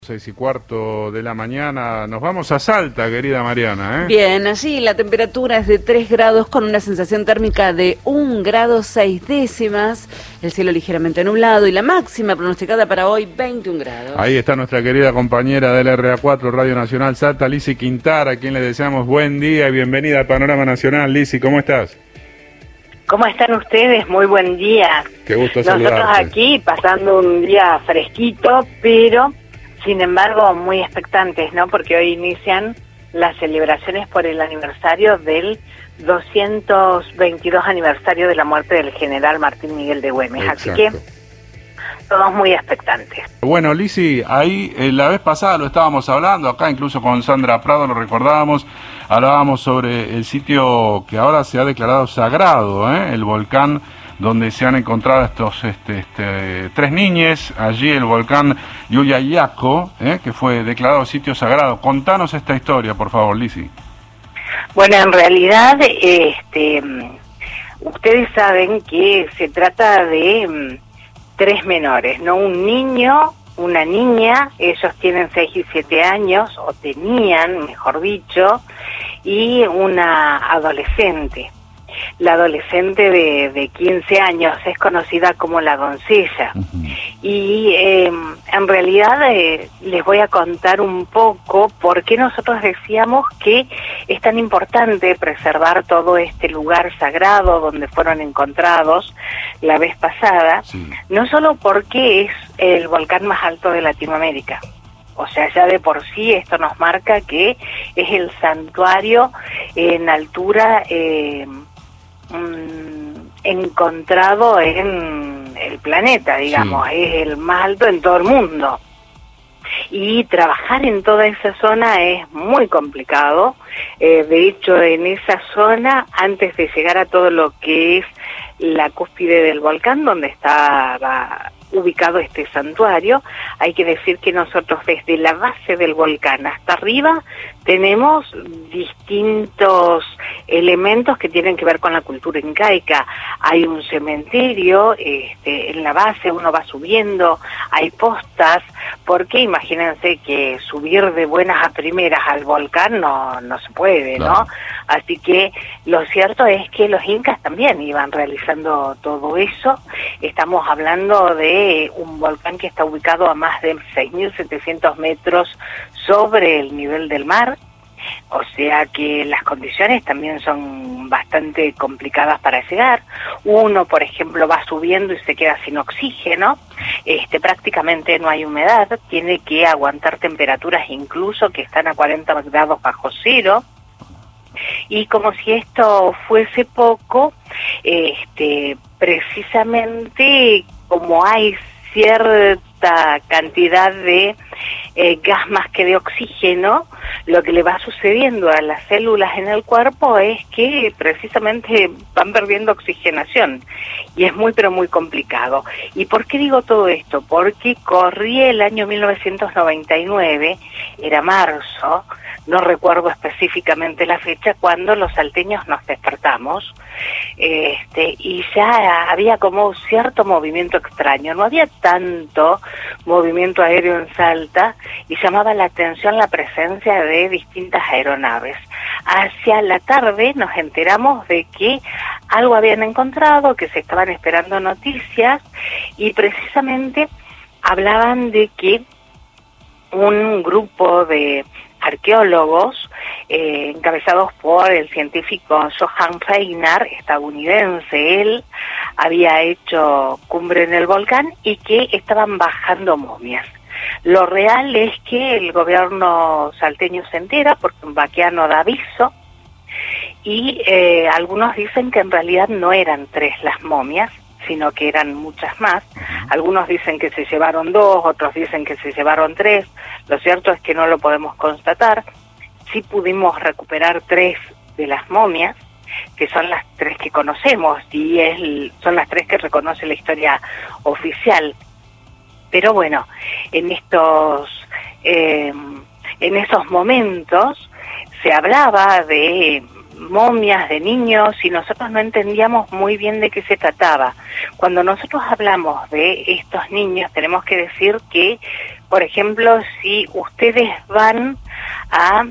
6:15 de la mañana, nos vamos a Salta, querida Mariana, ¿eh? Bien, allí la temperatura es de 3 grados con una sensación térmica de 1 grado 6 décimas, el cielo ligeramente nublado y la máxima pronosticada para hoy 21 grados. Ahí está nuestra querida compañera del RA4 Radio Nacional Salta, Lizzy Quintara, a quien le deseamos buen día y bienvenida al Panorama Nacional. Lizzy, ¿cómo estás? ¿Cómo están ustedes? Muy buen día. Qué gusto saludarte. Nosotros aquí pasando un día fresquito, pero sin embargo muy expectantes, ¿no? Porque hoy inician las celebraciones por el aniversario del 222 aniversario de la muerte del general Martín Miguel de Güemes. Exacto. Así que todos muy expectantes. Bueno, Lizzy, ahí la vez pasada lo estábamos hablando, acá incluso con Sandra Prado lo recordábamos, hablábamos sobre el sitio que ahora se ha declarado sagrado, el volcán donde se han encontrado estos tres niñes, allí el volcán Llullaillaco, que fue declarado sitio sagrado. Contanos esta historia, por favor, Lizzy. Bueno, en realidad, ustedes saben que se trata de tres menores, ¿no? Un niño, una niña, ellos tienen 6 y 7 años, o tenían, mejor dicho, y una adolescente. La adolescente de 15 años es conocida como la doncella. Y en realidad les voy a contar un poco por qué nosotros decíamos que es tan importante preservar todo este lugar sagrado donde fueron encontrados la vez pasada, no solo porque es el volcán más alto de Latinoamérica. O sea, ya de por sí esto nos marca que es el santuario en altura encontrado en el planeta, digamos, es el más alto en todo el mundo. Y trabajar en toda esa zona es muy complicado. De hecho, en esa zona, antes de llegar a todo lo que es la cúspide del volcán, donde estaba ubicado este santuario, hay que decir que nosotros desde la base del volcán hasta arriba tenemos distintos elementos que tienen que ver con la cultura incaica. Hay un cementerio, en la base uno va subiendo, hay postas, porque imagínense que subir de buenas a primeras al volcán no se puede, ¿no? Claro. Así que lo cierto es que los incas también iban realizando todo eso. Estamos hablando de un volcán que está ubicado a más de 6.700 metros sobre el nivel del mar. O sea que las condiciones también son bastante complicadas para llegar. Uno, por ejemplo, va subiendo y se queda sin oxígeno, prácticamente no hay humedad, tiene que aguantar temperaturas incluso que están a 40 grados bajo cero. Y como si esto fuese poco, precisamente como hay cierta cantidad de gas más que de oxígeno, lo que le va sucediendo a las células en el cuerpo es que precisamente van perdiendo oxigenación y es muy pero muy complicado. ¿Y por qué digo todo esto? Porque corría el año 1999, era marzo, no recuerdo específicamente la fecha, cuando los salteños nos despertamos, y ya había como cierto movimiento extraño, no había tanto movimiento aéreo en Salta y llamaba la atención la presencia de distintas aeronaves. Hacia la tarde nos enteramos de que algo habían encontrado, que se estaban esperando noticias y precisamente hablaban de que un grupo de arqueólogos encabezados por el científico Johann Reinhardt, estadounidense, él había hecho cumbre en el volcán y que estaban bajando momias. Lo real es que el gobierno salteño se entera porque un vaqueano da aviso y algunos dicen que en realidad no eran 3 las momias, sino que eran muchas más. Algunos dicen que se llevaron 2, otros dicen que se llevaron 3. Lo cierto es que no lo podemos constatar. Sí pudimos recuperar 3 de las momias, que son las 3 que conocemos, y son las 3 que reconoce la historia oficial. Pero bueno, en esos momentos se hablaba de momias de niños y nosotros no entendíamos muy bien de qué se trataba. Cuando nosotros hablamos de estos niños tenemos que decir que por ejemplo, si ustedes van a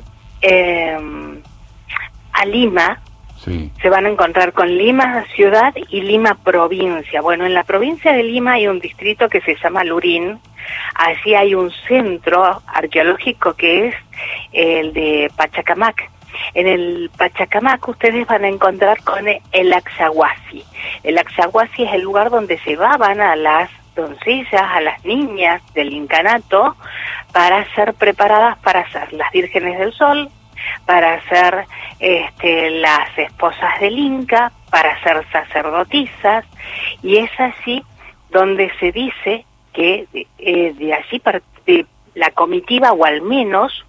Lima, sí, se van a encontrar con Lima ciudad y Lima provincia. Bueno, en la provincia de Lima hay un distrito que se llama Lurín. Allí hay un centro arqueológico que es el de Pachacamac. En el Pachacamac ustedes van a encontrar con el Axahuasi. El Axahuasi es el lugar donde llevaban a las doncellas, a las niñas del incanato, para ser preparadas para ser las vírgenes del sol, para ser las esposas del Inca, para ser sacerdotisas, y es así donde se dice que de allí parte la comitiva, o al menos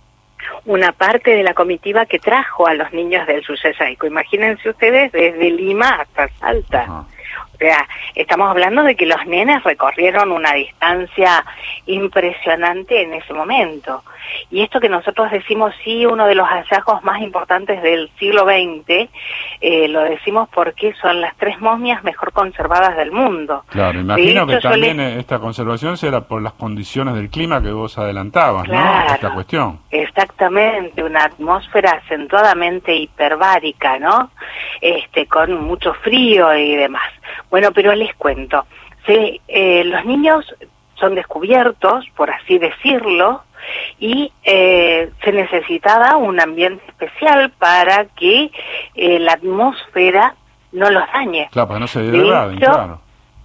una parte de la comitiva que trajo a los niños del Yuyayaico. Imagínense ustedes desde Lima hasta Salta. ajá. O sea, estamos hablando de que los nenes recorrieron una distancia impresionante en ese momento. Y esto que nosotros decimos, sí, uno de los hallazgos más importantes del siglo XX, lo decimos porque son las 3 momias mejor conservadas del mundo. Claro, imagino que también esta conservación será por las condiciones del clima que vos adelantabas, claro, ¿no? Esta cuestión. Exactamente, una atmósfera acentuadamente hiperbárica, ¿no? Con mucho frío y demás. Bueno, pero les cuento, los niños son descubiertos, por así decirlo, y se necesitaba un ambiente especial para que la atmósfera no los dañe. Claro, para que no se degraden, claro.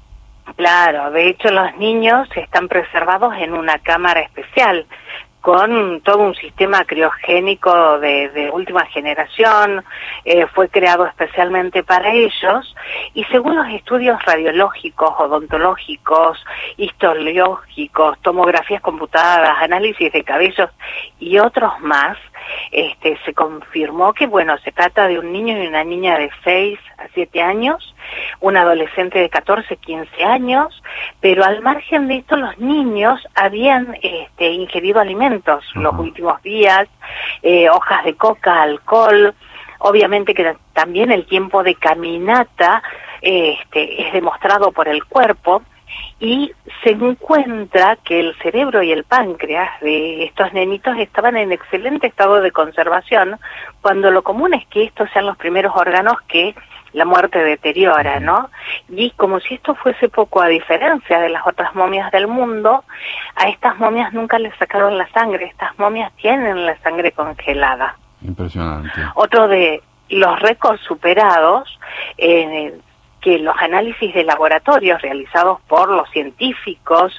Claro, de hecho los niños están preservados en una cámara especial, con todo un sistema criogénico de última generación, fue creado especialmente para ellos, y según los estudios radiológicos, odontológicos, histológicos, tomografías computadas, análisis de cabellos y otros más, se confirmó que, bueno, se trata de un niño y una niña de 6 a 7 años, un adolescente de 14, 15 años, pero al margen de esto los niños habían ingerido alimentos los últimos días, hojas de coca, alcohol, obviamente que también el tiempo de caminata es demostrado por el cuerpo, y se encuentra que el cerebro y el páncreas de estos nenitos estaban en excelente estado de conservación, cuando lo común es que estos sean los primeros órganos que la muerte deteriora, ¿no? Y como si esto fuese poco, a diferencia de las otras momias del mundo, a estas momias nunca les sacaron la sangre, estas momias tienen la sangre congelada. Impresionante. Otro de los récords superados, que los análisis de laboratorios realizados por los científicos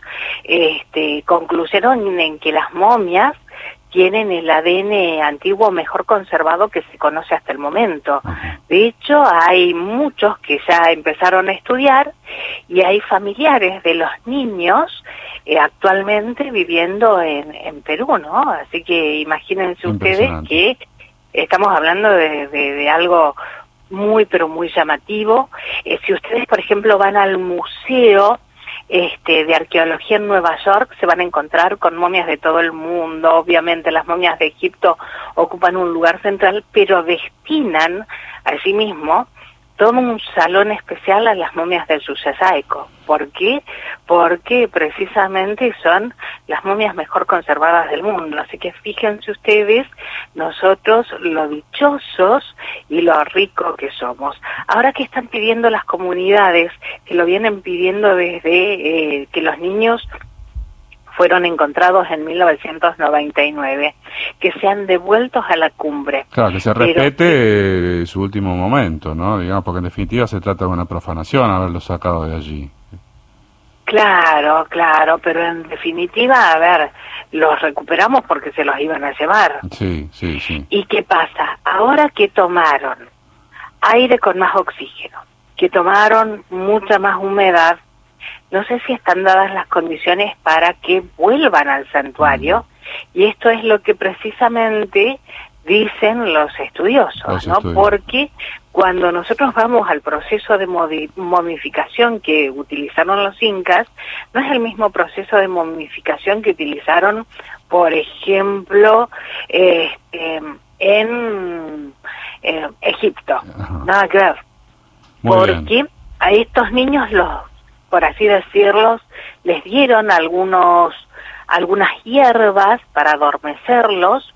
concluyeron en que las momias tienen el ADN antiguo mejor conservado que se conoce hasta el momento. De hecho, hay muchos que ya empezaron a estudiar, y hay familiares de los niños actualmente viviendo en Perú, ¿no? Así que imagínense ustedes que estamos hablando de algo muy, pero muy llamativo. Si ustedes, por ejemplo, van al museo de arqueología en Nueva York, se van a encontrar con momias de todo el mundo. Obviamente las momias de Egipto ocupan un lugar central, pero destinan allí mismo todo un salón especial a las momias del Yuyayaico. ¿Por qué? Porque precisamente son las momias mejor conservadas del mundo. Así que fíjense ustedes, nosotros lo dichosos y lo rico que somos. Ahora que están pidiendo las comunidades, que lo vienen pidiendo desde que los niños fueron encontrados en 1999, que sean devueltos a la cumbre. Claro, que se respete su último momento, ¿no? Digamos, porque en definitiva se trata de una profanación haberlos sacado de allí. Claro, claro, pero en definitiva, a ver, los recuperamos porque se los iban a llevar. Sí, sí, sí. ¿Y qué pasa? Ahora que tomaron aire con más oxígeno, que tomaron mucha más humedad, no sé si están dadas las condiciones para que vuelvan al santuario, y esto es lo que precisamente dicen los estudiosos, ¿no? Porque cuando nosotros vamos al proceso de momificación que utilizaron los incas, no es el mismo proceso de momificación que utilizaron, por ejemplo, en Egipto. Ajá. Nada que ver. Porque a estos niños, por así decirlo, les dieron algunos algunas hierbas para adormecerlos.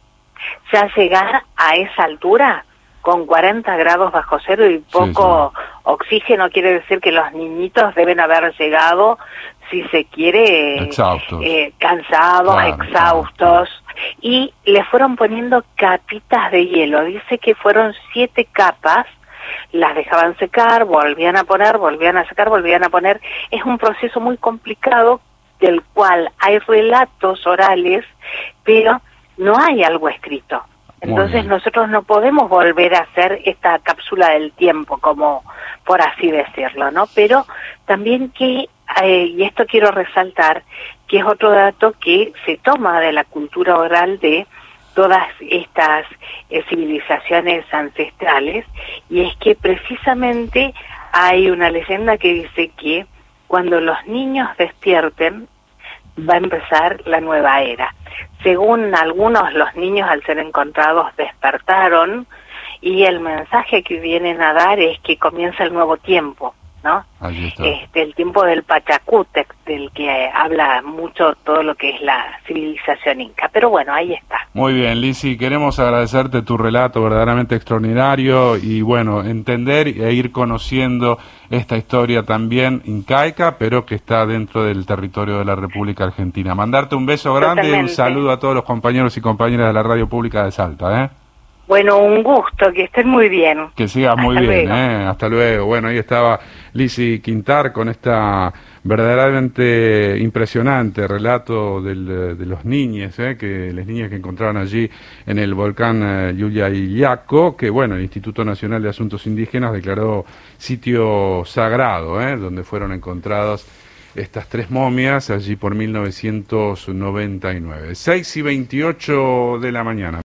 Ya llegar a esa altura con 40 grados bajo cero y poco oxígeno quiere decir que los niñitos deben haber llegado, si se quiere, exhaustos, cansados, exhaustos, y le fueron poniendo capitas de hielo. Dice que fueron 7 capas, las dejaban secar, volvían a poner, volvían a secar, volvían a poner. Es un proceso muy complicado del cual hay relatos orales, pero no hay algo escrito. Entonces nosotros no podemos volver a hacer esta cápsula del tiempo, como por así decirlo, ¿no? Pero también que, y esto quiero resaltar, que es otro dato que se toma de la cultura oral de todas estas civilizaciones ancestrales, y es que precisamente hay una leyenda que dice que cuando los niños despierten va a empezar la nueva era. Según algunos, los niños al ser encontrados despertaron, y el mensaje que vienen a dar es que comienza el nuevo tiempo, ¿no? Allí está. El tiempo del Pachacútec, del que habla mucho todo lo que es la civilización inca. Pero bueno, ahí está. Muy bien, Lizzy, queremos agradecerte tu relato verdaderamente extraordinario y bueno, entender e ir conociendo esta historia también incaica, pero que está dentro del territorio de la República Argentina. Mandarte un beso grande. Totalmente. Y un saludo a todos los compañeros y compañeras de la Radio Pública de Salta, ¿eh? Bueno, un gusto, que estén muy bien. Que sigas muy bien, hasta luego. Bueno, ahí estaba Lizzy Quintar con esta verdaderamente impresionante relato de los niños, que las niñas que encontraron allí en el volcán Llullaillaco, que bueno, el Instituto Nacional de Asuntos Indígenas declaró sitio sagrado, donde fueron encontradas estas 3 momias allí por 1999. 6:28 de la mañana.